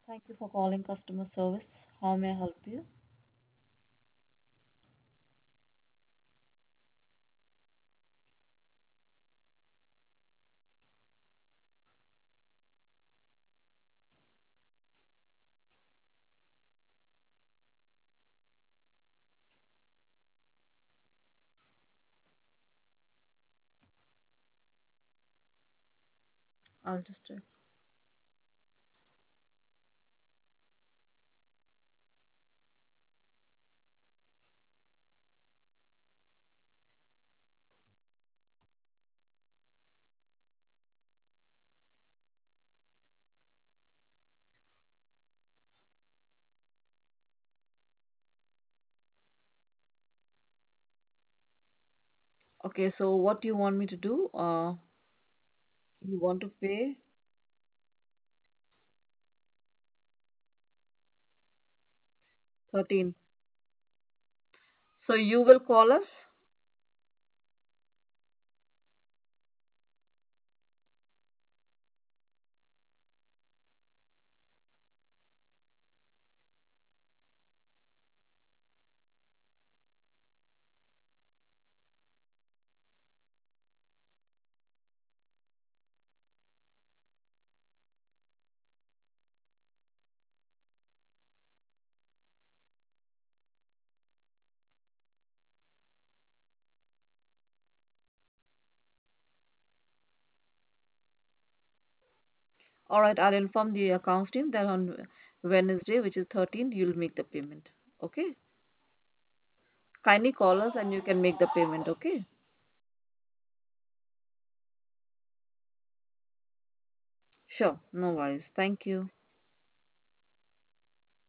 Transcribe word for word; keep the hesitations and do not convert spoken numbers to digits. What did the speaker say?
Thank you for calling customer service. How may I help you? I'll just check. Okay, so what do you want me to do? Uh, you want to pay thirteen. So you will call us? All right, I'll inform the accounts team that on Wednesday, which is thirteenth, you'll make the payment. Okay? Kindly call us and you can make the payment. Okay? Sure, no worries. Thank you.